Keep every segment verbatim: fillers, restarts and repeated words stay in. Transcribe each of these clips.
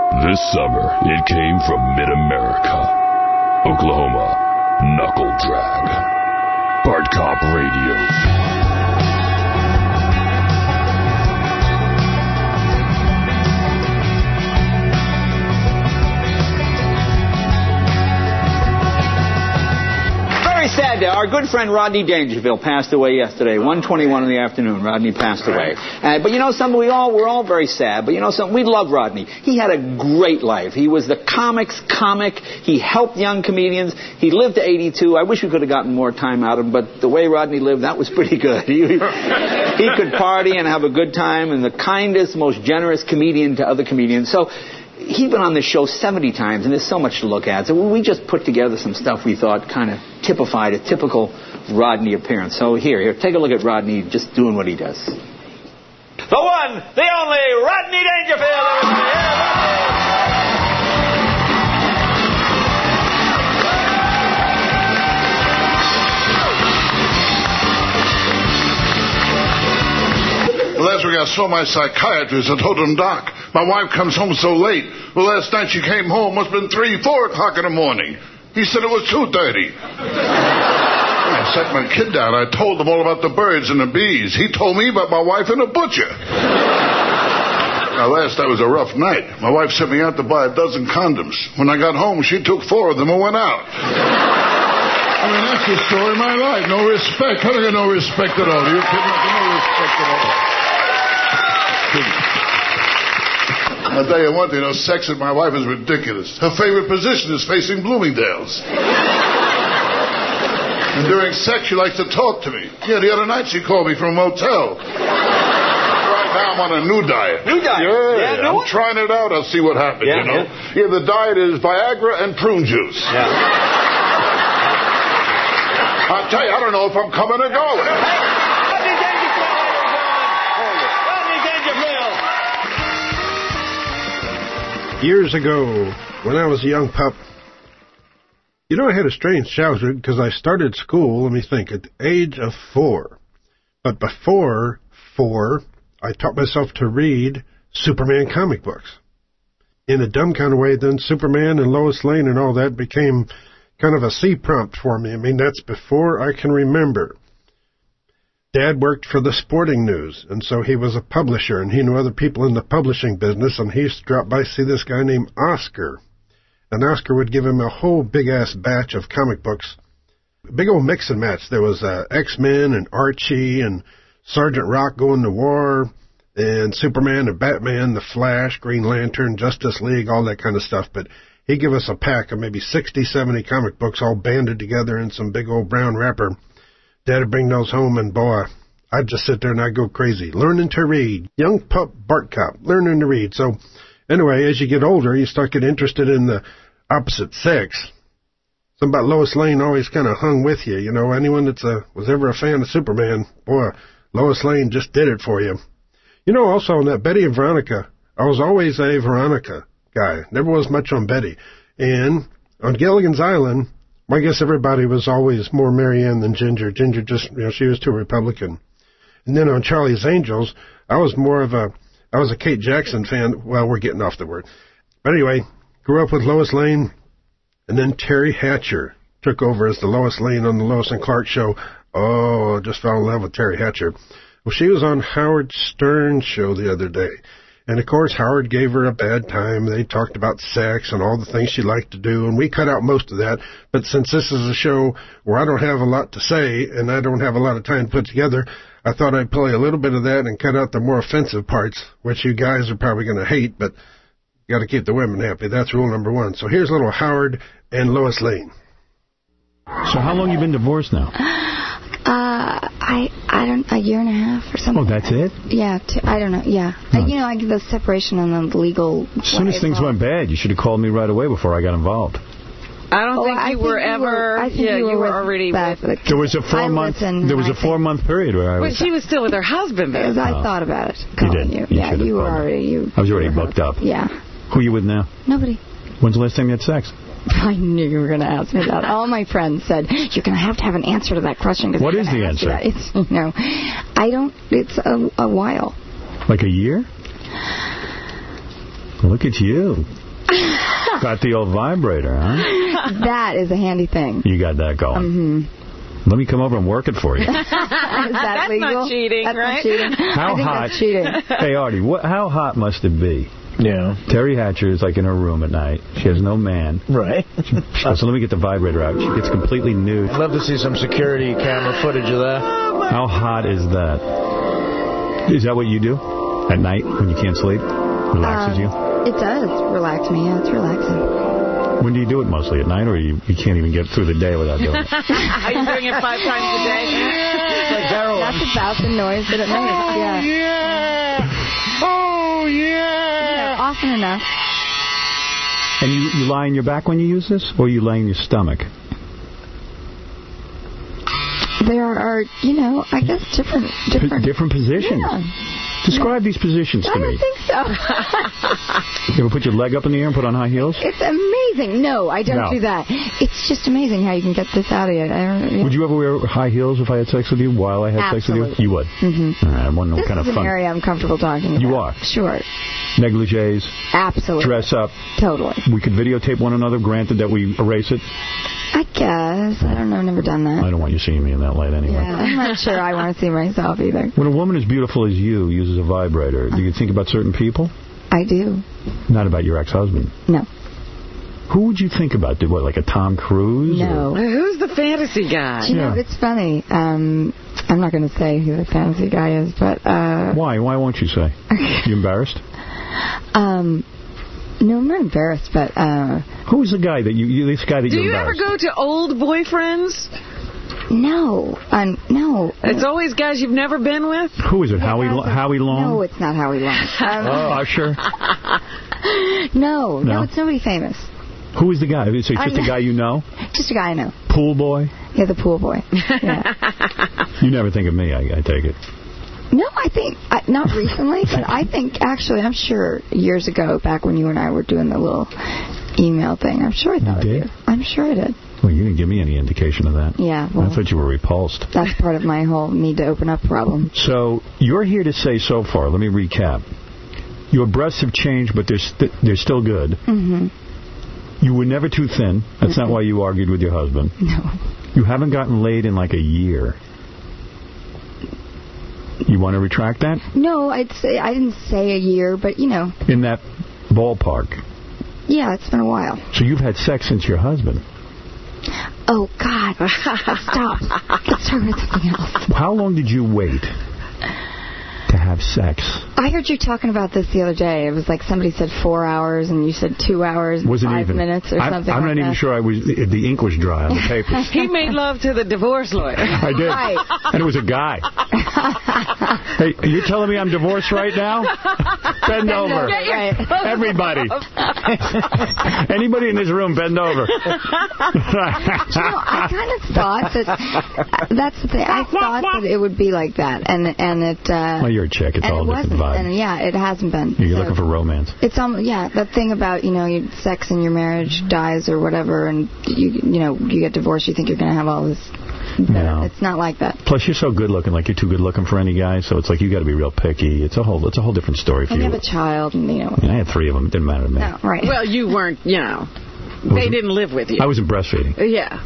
This summer, it came from Mid-America, Oklahoma, Knuckle Drag, Bart Cop Radio. Sad day. Our good friend Rodney Dangerfield passed away yesterday, one twenty-one in the afternoon. Rodney passed away. Uh, but you know something, we all, we're all very sad, but you know something, we love Rodney. He had a great life. He was the comics comic. He helped young comedians. He lived to eighty-two. I wish we could have gotten more time out of him, but the way Rodney lived, that was pretty good. He, he could party and have a good time, and the kindest, most generous comedian to other comedians. So he's been on this show seventy times, and there's so much to look at. So we just put together some stuff we thought kind of typified a typical Rodney appearance. So here, here, take a look at Rodney just doing what he does. The one, the only, Rodney Dangerfield! Last week I saw my psychiatrist. I told him, Doc, my wife comes home so late. Well, last night she came home. Must have been three, four o'clock in the morning. He said it was two thirty. I sat my kid down. I told him all about the birds and the bees. He told me about my wife and a butcher. Now, last night was a rough night. My wife sent me out to buy a dozen condoms. When I got home, she took four of them and went out. I mean, that's the story of my life. No respect. How do you get no respect at all? Are you kidding me? No respect at all. I'll tell you one thing, you know, sex with my wife is ridiculous. Her favorite position is facing Bloomingdale's. And during sex, she likes to talk to me. Yeah, the other night she called me from a motel. Right now I'm on a new diet. New diet? Yeah, yeah I'm new trying it out. I'll see what happens, yeah, you know. Yeah. yeah, the diet is Viagra and prune juice. Yeah. I'll tell you, I don't know if I'm coming or going. Years ago, when I was a young pup, you know, I had a strange childhood because I started school, let me think, at the age of four. But before four, I taught myself to read Superman comic books. In a dumb kind of way, then Superman and Lois Lane and all that became kind of a C prompt for me. I mean, that's before I can remember. Dad worked for the Sporting News, and so he was a publisher, and he knew other people in the publishing business, and he used to drop by to see this guy named Oscar. And Oscar would give him a whole big-ass batch of comic books. Big old mix and match. There was uh, X-Men and Archie and Sergeant Rock going to war, and Superman and Batman, The Flash, Green Lantern, Justice League, all that kind of stuff. But he'd give us a pack of maybe sixty, seventy comic books all banded together in some big old brown wrapper. Dad would bring those home, and boy, I'd just sit there and I'd go crazy. Learning to read. Young pup Bart Cop, learning to read. So, anyway, as you get older, you start getting interested in the opposite sex. Something about Lois Lane always kind of hung with you. You know, anyone that uh, was ever a fan of Superman, boy, Lois Lane just did it for you. You know, also on that Betty and Veronica, I was always a Veronica guy. Never was much on Betty. And on Gilligan's Island, I guess everybody was always more Marianne than Ginger. Ginger just, you know, she was too Republican. And then on Charlie's Angels, I was more of a, I was a Kate Jackson fan. Well, we're getting off the word. But anyway, grew up with Lois Lane, and then Terry Hatcher took over as the Lois Lane on the Lois and Clark show. Oh, just fell in love with Terry Hatcher. Well, she was on Howard Stern's show the other day. And, of course, Howard gave her a bad time. They talked about sex and all the things she liked to do, and we cut out most of that. But since this is a show where I don't have a lot to say and I don't have a lot of time to put together, I thought I'd play a little bit of that and cut out the more offensive parts, which you guys are probably going to hate, but you got to keep the women happy. That's rule number one. So here's little Howard and Lois Lane. So how long you been divorced now? Uh, I I don't a year and a half or something. Oh, that's it? Yeah, two, I don't know. Yeah, No. I, you know, I the separation and the legal. As soon as things went bad, you should have called me right away before I got involved. I don't Oh, think I you think were you ever. were- I think yeah, you you were were already. back With, There was a four I month. listened, There was I a four think. month period where I but was. she was still with her husband then. Because I Oh. thought about it. You Calling did. you. You Yeah, should have you were called me. already. You. I was already you were booked up. Yeah. Who are you with now? Nobody. When's the last time you had sex? I knew you were going to ask me that. All my friends said, you're going to have to have an answer to that question. Cause What they're is gonna the ask you answer? that. It's, you know, I don't, it's a, a while. Like a year? Look at you. Got the old vibrator, huh? That is a handy thing. You got that going. Mm-hmm. Let me come over and work it for you. Is that that's legal? not cheating, that's right? Not cheating. How I think hot? That's cheating. Hey, Artie, what, how hot must it be? Yeah. Terry Hatcher is like in her room at night. She has no man. Right. She goes, so let me get the vibrator out. She gets completely nude. I'd love to see some security camera footage of that. How hot is that? Is that what you do at night when you can't sleep? Relaxes Um, you? It does relax me. Yeah, it's relaxing. When do you do it mostly? At night, or you, you can't even get through the day without doing it? Are you doing it five times a day? Like heroin. That's about the noise that it makes. Yeah. Yeah. Oh, yeah. You know, often enough. And you, you lie on your back when you use this, or you lay on your stomach? There are, you know, I guess different... Different, P different positions. Yeah. Describe these positions to I don't me. think so. You ever put your leg up in the air and put on high heels? It's amazing. No, I don't No. do that. It's just amazing how you can get this out of you. I don't, yeah. Would you ever wear high heels if I had sex with you while I had Absolutely. sex with you? You would? Mm-hmm. All right, I want to know what This kind is of an fun. area I'm comfortable talking about. You are? Sure. Negligees, Absolutely. dress up. Totally. We could videotape one another, granted that we erase it. I guess. I don't know. I've never done that. I don't want you seeing me in that light anyway. Yeah, I'm not sure I want to see myself either. When a woman as beautiful as you uses a vibrator, do you think about certain people? I do. Not about your ex-husband. No. Who would you think about? Did, what, like a Tom Cruise? No. Or? Who's the fantasy guy? Do you know, Yeah. it's funny. Um, I'm not going to say who the fantasy guy is, but... Uh, Why? Why won't you say? You embarrassed? um, no, I'm not embarrassed, but... Uh, Who's the guy that you, you this guy that Do you you ever embarrassed? go to old boyfriends? no. Um, no. It's always guys you've never been with? Who is it? Howie, Yeah, Lo- Howie Long? No, it's not Howie Long. Um, Oh, Usher? no, no, No? it's nobody famous. Who is the guy? Is it I just a know. guy you know? Just a guy I know. Pool boy? Yeah, the pool boy. Yeah. You never think of me, I, I take it. No, I think, I, not recently, but I think, actually, I'm sure years ago, back when you and I were doing the little email thing, I'm sure I thought You of did? you. I'm sure I did. Well, you didn't give me any indication of that. Yeah, well, I thought you were repulsed. that's part of my whole need to open up problem. So, you're here to say so far, let me recap. Your breasts have changed, but they're, st they're still good. Mm-hmm. You were never too thin. That's Mm-mm. not why you argued with your husband. No. You haven't gotten laid in like a year. You want to retract that? No, I'd say, I didn't say a year, but, you know, In that ballpark. yeah, it's been a while. So you've had sex since your husband. Oh, God. Stop. Let's talk about something else. How long did you wait to have sex? I heard you talking about this the other day. It was like somebody said four hours, and you said two hours and Was it five even? minutes or I'm, something I'm like not even that. sure I was. The ink was dry on the papers. He made love to the divorce lawyer. I did. Right. And it was a guy. Hey, are you telling me I'm divorced right now? Bend over. Right. Everybody. Anybody in this room, bend over. You know, I kind of thought that that's the thing. I thought that it would be like that, and and it. Uh, Well, you're a chick. It's and all it a different wasn't, vibe. and yeah, it hasn't been. You're So looking for romance. It's um yeah, that thing about you know your sex in your marriage dies or whatever, and you you know you get divorced, you think you're going to have all this. No. It's not like that. Plus, you're so good looking. Like you're too good looking for any guy. So it's like you got to be real picky. It's a whole. It's a whole different story for And you you. have a child, and you know. I mean, I had three of them. It didn't matter to me. No, right. Well, you weren't, you know, they didn't live with you. I wasn't breastfeeding. Yeah.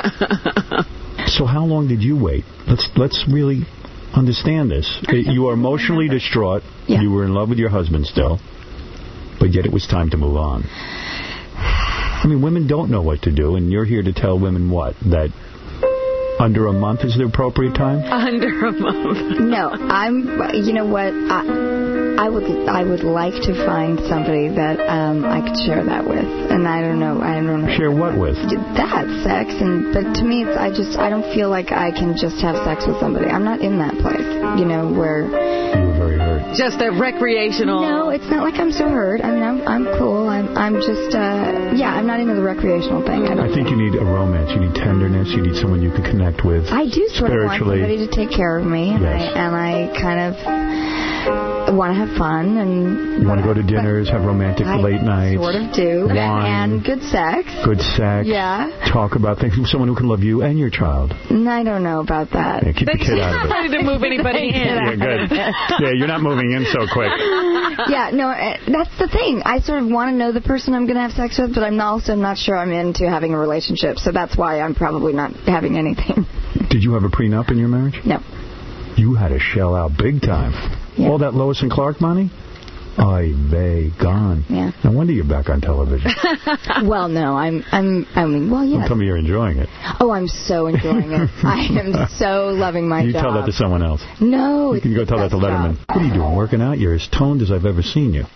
So how long did you wait? Let's let's really understand this. You are emotionally distraught. Yeah. You were in love with your husband still, but yet it was time to move on. I mean, women don't know what to do, and you're here to tell women what? That under a month is the appropriate time? Under a month. No, I'm. You know what? I, I would. I would like to find somebody that um, I could share that with, and I don't know. I don't know. Share what with? That sex, and but to me, it's. I just. I don't feel like I can just have sex with somebody. I'm not in that place. You know where. You were very hurt. Just a recreational. No, it's not like I'm so hurt. I mean, I'm. I'm cool. I'm. I'm just. Uh, yeah, I'm not into the recreational thing. I, don't I think you need a romance. You need tenderness. You need someone you can connect with. I do sort of want spiritually. somebody to take care of me, and Yes. I and I kind of want to have fun and want to go to dinners, have romantic I late nights. Sort of do. Wine. And good sex. Good sex. Yeah. Talk about things. Someone who can love you and your child. I don't know about that. Yeah, keep the kid out of it. She's not ready to move anybody in. Yeah, good. Yeah, you're not moving in so quick. Yeah, no, uh, that's the thing. I sort of want to know the person I'm going to have sex with, but I'm also not sure I'm into having a relationship, so that's why I'm probably not having anything. Did you have a prenup in your marriage? No. You had to shell out big time. Yeah. All that Lois and Clark money? Oy vey, gone. Yeah. No wonder you're back on television. Well, no, I'm, I'm, I mean, well, yeah. Don't tell me you're enjoying it. Oh, I'm so enjoying it. I am so loving my you job. You tell that to someone else. No. You can go tell that to Letterman. Job. What are you doing, working out? You're as toned as I've ever seen you.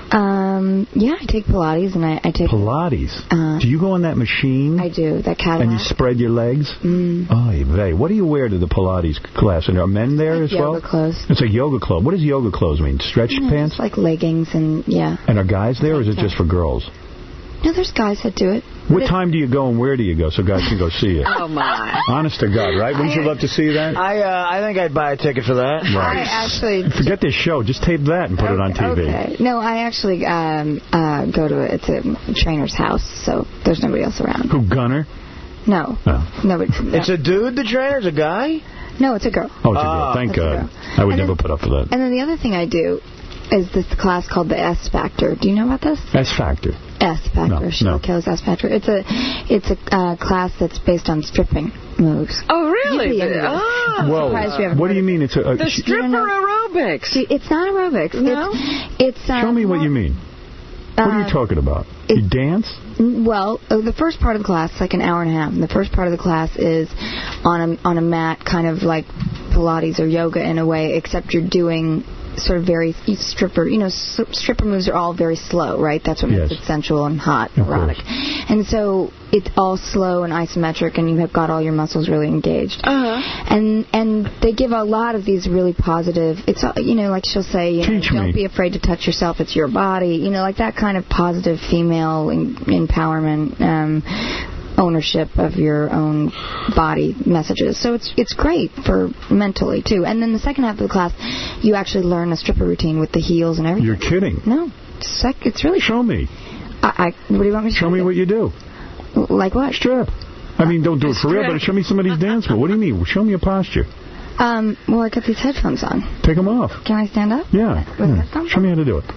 Um, yeah, I take Pilates and I, I take... Pilates? Uh, do you go on that machine? I do, that Cadillac. And you spread your legs? Mm. Oy vey. What do you wear to the Pilates class? And are men there like as well? Yoga clothes. It's like yoga clothes. What does yoga clothes mean? Stretch yeah, pants? It's like leggings and, yeah. And are guys there or is it just for girls? No, there's guys that do it. What time do you go and where do you go so guys can go see you? Oh, my. Honest to God, right? Wouldn't you love to see that? I uh, I think I'd buy a ticket for that. Right. I actually... Forget this show. Just tape that and put okay, it on T V. Okay. No, I actually um, uh, go to it. It's a trainer's house, so there's nobody else around. Who, Gunner? No. Oh. Nobody, no. It's a dude, the trainer's a guy? No, it's a girl. Oh, it's a girl. Thank It's a God. girl. I would And never then- put up for that. And then the other thing I do is this class called the S Factor. Do you know about this? S Factor. S Factor. No, Sheila no. Kills S Factor. It's a it's a uh, class that's based on stripping moves. Oh, really? You'd be into this. Oh. I'm Whoa. surprised you haven't What do heard you of mean? It's a, a The she- stripper aerobics. See, it's not aerobics. No? It's, it's um, Show me what you mean. What are uh, you talking about? You dance? Well, uh, the first part of the class is like an hour and a half. And the first part of the class is on a on a mat, kind of like Pilates or yoga in a way, except you're doing sort of very stripper, you know, s- stripper moves are all very slow, right? That's what makes Yes. it sensual and hot, and Of erotic. course. And so it's all slow and isometric, and you have got all your muscles really engaged. Uh-huh. And and they give a lot of these really positive. It's all, you know, like she'll say, you know, Teach don't me. be afraid to touch yourself. It's your body. You know, like that kind of positive female en- empowerment. Um, ownership of your own body messages. So it's it's great for mentally, too. And then the second half of the class, you actually learn a stripper routine with the heels and everything. You're kidding. No. It's, like, it's really... Show me. I, I, what do you want me to show Show me you? what you do. Like what? Strip. I mean, don't do it for real, Strip. but show me somebody's dance move. What do you mean? Show me a posture. Um, well, I got these headphones on. Take them off. Can I stand up? Yeah. With yeah. headphones Show on? me how to do it.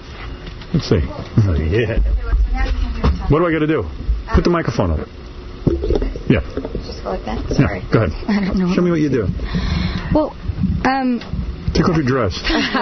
Let's see. Oh, yeah. What do I got to do? Put the microphone up. Yeah. Just go like that? Sorry. Yeah. Go ahead. I don't know. Show me what you do. Well, um... Take off your dress.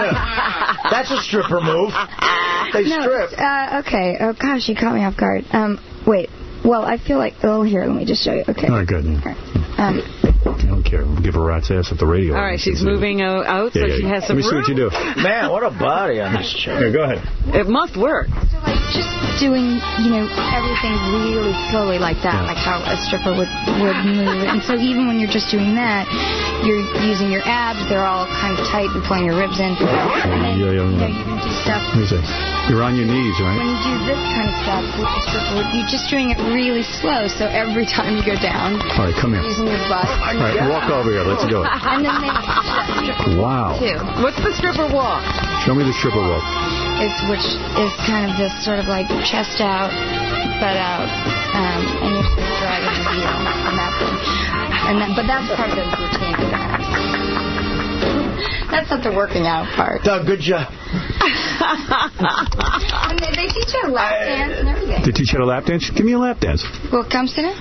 That's a stripper move. They no, strip. Uh, okay. Oh, gosh, you caught me off guard. Um, wait. Well, I feel like... Oh, here, let me just show you. Okay. All right, good. Yeah. All right. Um, I don't care. We'll give a rat's ass at the radio. All right, she's moving o- out, Yeah, so yeah, she yeah. has some Let me see what you do. Man, what a body on this chick. Here, go ahead. It must work. So, like, just doing, you know, everything really slowly like that, Yeah. like how a stripper would, would move. And so even when you're just doing that, you're using your abs. They're all kind of tight and pulling your ribs in. And then, Yeah, yeah, you yeah. know, you can do stuff. Let me see. You're on your knees, When right? you do this kind of stuff with the stripper, you're just doing it really slow. So every time you go down, All right, come here. using your butt. All right, walk over here. Let's do it. And then they stripper Wow. too. What's the stripper walk? Show me the stripper walk. Is which is kind of this sort of like chest out, butt out, um, and you're sort of dragging the heel on that thing. And that, but that's part of the routine. That's not the working out part. Doug, good job. And they, they teach you a lap dance and everything. Did you teach you how to lap dance? Give me a lap dance. Well, come sit down.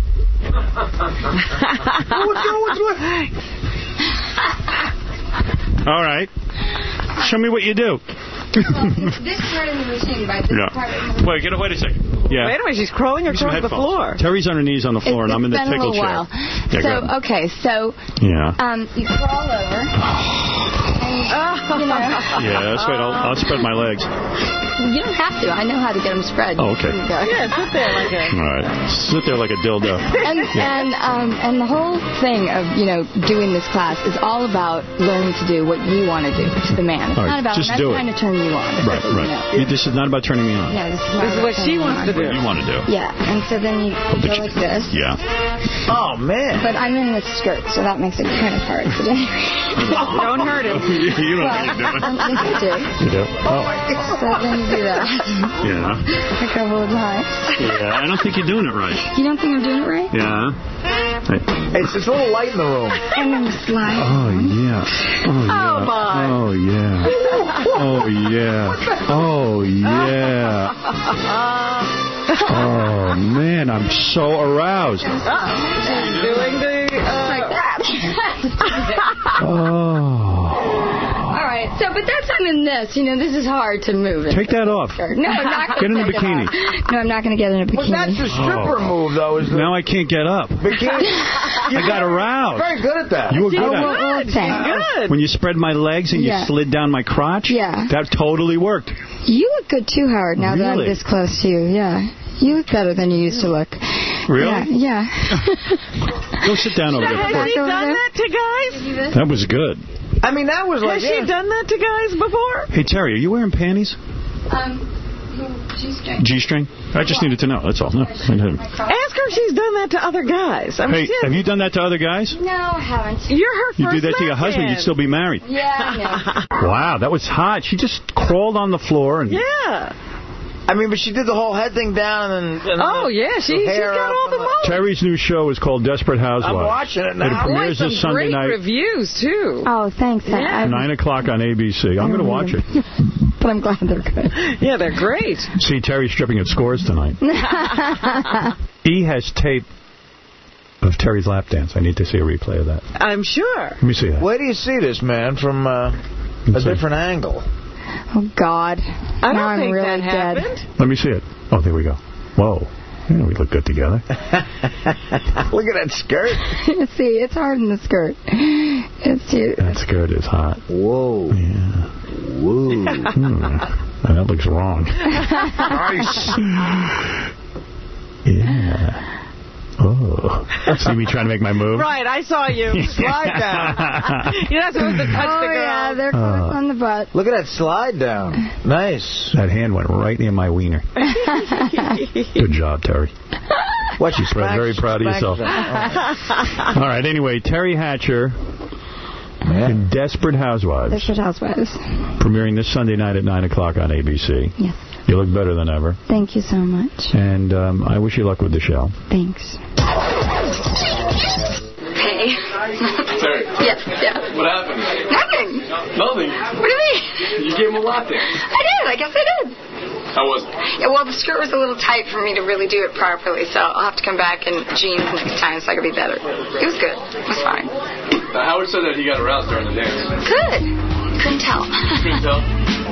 All right. Show me what you do. It's this part of the routine, by this Yeah. part of the Wait, get a, wait a second. Yeah. Wait a minute, she's crawling Give me some across the headphones. floor. Terry's on her knees on the floor, and I'm in the It's been a tickle little chair. while. Yeah, go so, ahead. okay, so Yeah. um, you crawl over. And, you know, Yeah, that's right. I'll, I'll spread my legs. you don't have to. I know how to get them spread. Oh, okay. You go. Yeah, sit there like a... All right. Sit there like a dildo. And and um and the whole thing of you know doing this class is all about learning to do what you want to do to the man. It's All right, not about just I'm do not it. trying to turn you on. Right, You right. know. You- This is not about turning me on. No, this is, not This is about what she turning you wants on. to do. What you want to do. Yeah, and so then you but go you- like this. Yeah. Oh, man. But I'm in this skirt, so that makes it kind of hard. But anyway. Don't hurt him. You know what you're doing. I think I do. You do? Oh. So then you do that Yeah. a couple of times. Yeah, I don't think you're doing it right. You don't think I'm doing it right? Yeah. Hey. It's, it's a little light in the room. And then slide. Oh, yeah. Oh, yeah. my. Oh, yeah. Oh, yeah. Oh, yeah. Oh, man, I'm so aroused. Doing the... Uh, Like that. Oh. All right. So, but that's I'm in this. You know, this is hard to move. Take that off. No, I'm not Get in going a to take bikini. it off. No, I'm not going to get in a bikini. Well, that's the stripper Oh. move, though. Is the Now I can't get up. bikini. I got aroused. Very good at that. You were she's good well, at well, good. She's thanks. good. it. When you spread my legs and Yeah. you slid down my crotch, Yeah. that totally worked. You look good too, Howard, now that I'm Really? this close to you. Yeah. You look better than you used to look. Really? Yeah. yeah. Go sit down over there. Has she Over done there? that to guys? That was good. I mean, that was like... Has she yeah. done that to guys before? Hey, Terry, are you wearing panties? Um, G-string. G-string? I just needed to know. That's all. No. Ask her if she's done that to other guys. I mean, Hey, have you done that to other guys? No, I haven't. You're her You first do that to your man. husband, you'd still be married. Yeah, I know. Wow, that was hot. She just crawled on the floor and Yeah. I mean, but she did the whole head thing down and then... And Oh, yeah. She, she's hair got up all the and moves. Terry's new show is called Desperate Housewives. I'm watching it It now. Boy, premieres some this Sunday great night, reviews, too. Oh, thanks. I- I- nine o'clock on A B C. I'm going to watch it. But I'm glad they're good. Yeah, they're great. See Terry stripping at Scores tonight. E has tape of Terry's lap dance. I need to see a replay of that. I'm sure. Let me see that. Where do you see this, man, from uh, a see. different angle? Oh, God. I don't now I'm think really that dead. happened. Let me see it. Oh, there we go. Whoa. Yeah, we look good together. Look at that skirt. See, it's hard in the skirt. It's too... That skirt is hot. Whoa. Yeah. Whoa. Hmm. Oh, that looks wrong. Nice. Yeah. Oh. See me trying to make my move? Right, I saw you. Slide down. You're not supposed to touch Oh, the girl. yeah, they're close Uh. on the butt. Look at that slide down. Nice. That hand went right near my wiener. Good job, Terry. What you You're very proud of yourself. All right, anyway, Terry Hatcher in Desperate Housewives, Desperate Housewives. premiering this Sunday night at nine o'clock on A B C. Yes. You look better than ever. Thank you so much. And um, I wish you luck with the show. Thanks. Hey. Terry. Yeah, yeah. What happened? Nothing. Nothing. What do you mean? You gave him a lap dance. I did. I guess I did. How was it? Yeah, well, the skirt was a little tight for me to really do it properly, so I'll have to come back in jeans next time so I can be better. It was good. It was fine. Uh, Howard said that he got aroused during the dance. Good. Couldn't tell. Couldn't tell?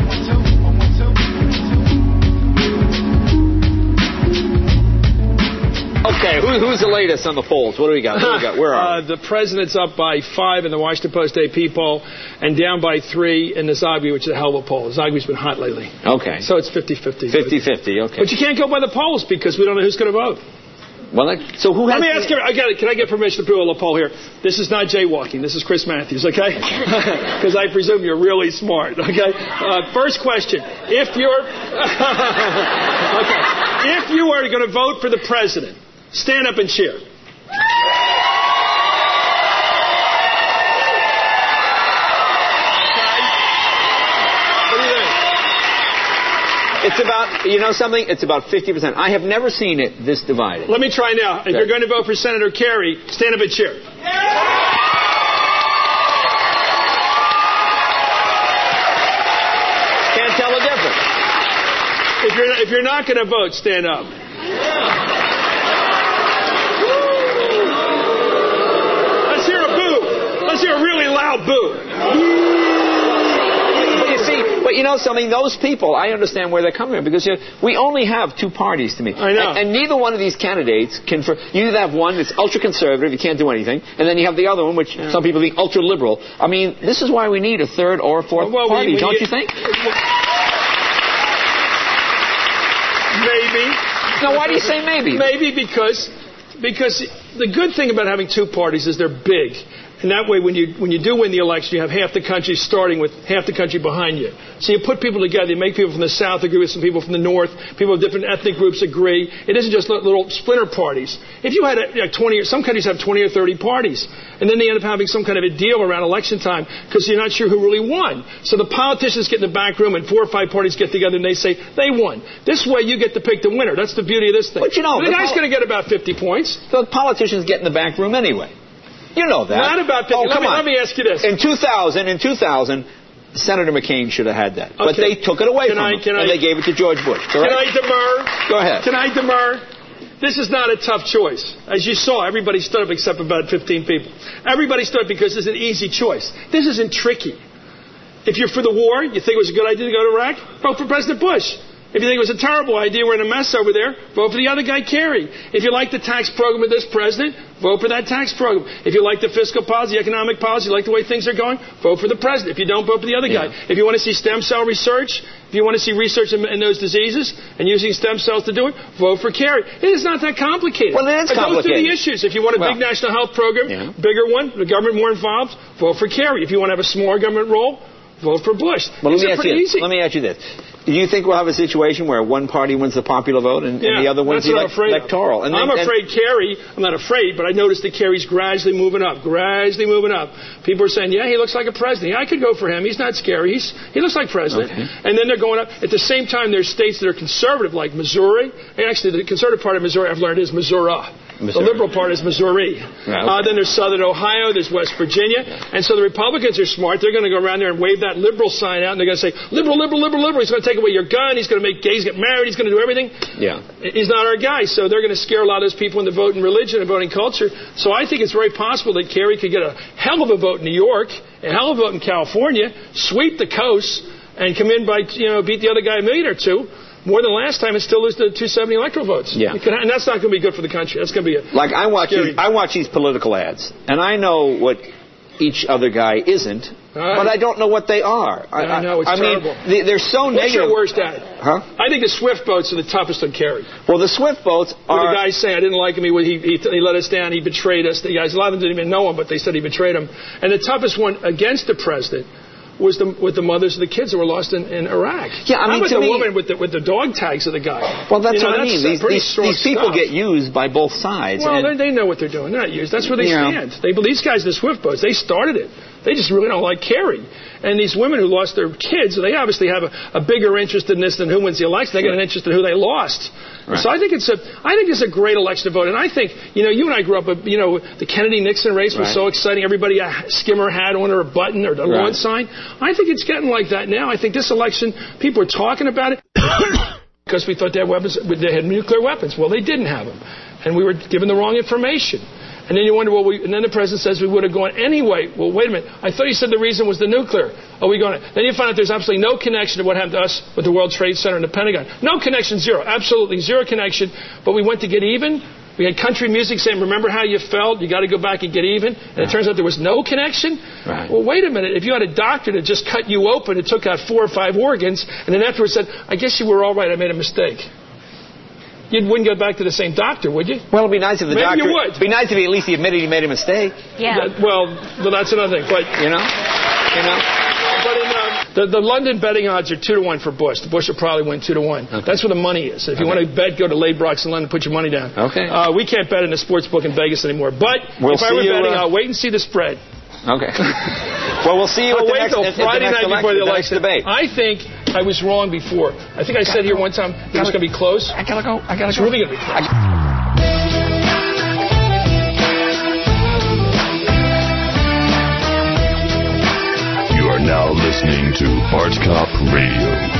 Okay, who, who's the latest on the polls? What do we got? What do we got? Where are uh, the president's up by five in the Washington Post A P poll and down by three in the Zogby, which is a hell of a poll. Zogby's been hot lately. we? Okay. So it's fifty-fifty. fifty-fifty, okay. But you can't go by the polls because we don't know who's going to vote. Well, that, so who has... Let me ask you, I got it. Can I get permission to put a little poll here? This is not jaywalking. This is Chris Matthews, okay? Because I presume you're really smart, okay? Uh, first question. If you're... okay. If you are going to vote for the president, stand up and cheer. It's about, you know something? It's about fifty percent. I have never seen it this divided. Let me try now. If Okay. you're going to vote for Senator Kerry, stand up and cheer. Can't tell the difference. If you're if you're not going to vote, stand up. Let's hear a boo. Let's hear a really loud boo. But you see, but you know something? Those people, I understand where they're coming from because you know, we only have two parties to me. I know. And, and neither one of these candidates can. For, you either have one that's ultra conservative, you can't do anything, and then you have the other one, which some people think ultra liberal. I mean, this is why we need a third or a fourth Well, we- party, we- don't you think? Maybe. Now, why do you say maybe? Maybe because because the good thing about having two parties is they're big. And that way, when you when you do win the election, you have half the country starting with half the country behind you. So you put people together. You make people from the South agree with some people from the North. People of different ethnic groups agree. It isn't just little splinter parties. If you had a, like twenty, some countries have twenty or thirty parties, and then they end up having some kind of a deal around election time because you're not sure who really won. So the politicians get in the back room, and four or five parties get together, and they say they won. This way, you get to pick the winner. That's the beauty of this thing. But you know, the, the guy's pol- going to get about fifty points. The politicians get in the back room anyway. You know that. Not about fifty. Oh, let, come me, on. let me ask you this. In two thousand, in two thousand, Senator McCain should have had that. Okay. But they took it away can from I, him, can and I, they gave it to George Bush. Correct? Can I demur? Go ahead. Can I demur? This is not a tough choice. As you saw, everybody stood up except about fifteen people. Everybody stood up because it's an easy choice. This isn't tricky. If you're for the war, you think it was a good idea to go to Iraq, vote for President Bush. If you think it was a terrible idea, we're in a mess over there, vote for the other guy, Kerry. If you like the tax program of this president, vote for that tax program. If you like the fiscal policy, economic policy, you like the way things are going, vote for the president. If you don't, vote for the other yeah. guy. If you want to see stem cell research, if you want to see research in, in those diseases and using stem cells to do it, vote for Kerry. It is not that complicated. Well, it is but complicated. Those are the issues. If you want a well, big national health program, yeah. bigger one, the government more involved, vote for Kerry. If you want to have a smaller government role, vote for Bush. Well, let These me are ask pretty you, easy. Let me ask you this. Do you think we'll have a situation where one party wins the popular vote and, yeah, and the other wins the elect- electoral? And then, I'm afraid and, Kerry, I'm not afraid, but I noticed that Kerry's gradually moving up, gradually moving up. People are saying, yeah, he looks like a president. Yeah, I could go for him. He's not scary. He's, he looks like president. Okay. And then they're going up. At the same time, there's states that are conservative, like Missouri. And actually, the conservative part of Missouri, I've learned, is Missouri. Missouri. The liberal part is Missouri. Yeah, okay. uh, then there's Southern Ohio. There's West Virginia. Yeah. And so the Republicans are smart. They're going to go around there and wave that liberal sign out, and they're going to say, liberal, liberal, liberal, liberal. He's going to take away your gun. He's going to make gays get married. He's going to do everything. Yeah. He's not our guy. So they're going to scare a lot of those people into voting religion and voting culture. So I think it's very possible that Kerry could get a hell of a vote in New York, a hell of a vote in California, sweep the coast, and come in by, you know, beat the other guy a million or two. More than last time, and still lose the two hundred seventy electoral votes. Yeah. Can, and that's not going to be good for the country. That's going to be a like I watch. These, I watch these political ads, and I know what each other guy isn't, right. but I don't know what they are. I, I know it's I terrible. mean, they, they're so What's negative. What's your worst ad? Huh? I think the Swift votes are the toughest on Kerry. Well, the Swift votes are. Where the guys say, I didn't like him. He, he, he let us down. He betrayed us. The guys, a lot of them didn't even know him, but they said he betrayed them. And the toughest one against the president was the, with the mothers of the kids that were lost in, in Iraq. Yeah, I mean, How about to the me, woman with the, with the dog tags of the guy? Well, that's you know, what I mean. These, these, these people stuff. get used by both sides. Well, and, they know what they're doing. They're not used. That's where they yeah. stand. They, these guys, the Swift boats, they started it. They just really don't like Kerry. And these women who lost their kids, they obviously have a, a bigger interest in this than who wins the election. They got an interest in who they lost. Right. So I think it's a, I think it's a great election to vote. And I think, you know, you and I grew up with, you know, the Kennedy-Nixon race was right. so exciting. Everybody a skimmer hat on or a button or a right. lawn sign. I think it's getting like that now. I think this election, people are talking about it because we thought they had weapons, they had nuclear weapons. Well, they didn't have them, and we were given the wrong information. And then you wonder, well, we, and then the president says we would have gone anyway. Well, wait a minute. I thought you said the reason was the nuclear. Are we going to? Then you find out there's absolutely no connection to what happened to us with the World Trade Center and the Pentagon. No connection, zero. Absolutely zero connection. But we went to get even. We had country music saying, remember how you felt? You got to go back and get even. And it turns out there was no connection. Right. Well, wait a minute. If you had a doctor that just cut you open and took out four or five organs, and then afterwards said, I guess you were all right. I made a mistake. You wouldn't go back to the same doctor, would you? Well, it'd be nice if the Maybe doctor. you would. It'd be nice if he at least he admitted he made a mistake. Yeah. That, well, well, that's another thing. But you know, you know. But in, um, the, the London betting odds are two to one for Bush. The Bush will probably win two to one. Okay. That's where the money is. If you okay. want to bet, go to Ladbrokes in London. Put your money down. Okay. Uh, we can't bet in the sports book in Vegas anymore. But we'll if I were you, betting, uh... I'll wait and see the spread. Okay. Well, we'll see you I'll at the wait next, till at, Friday at the next night election, before the the election. next debate. I think I was wrong before. I think I said here one time it was going to be close. I gotta go. I gotta it's go. It's really going to be close. You are now listening to Bart Cop Radio.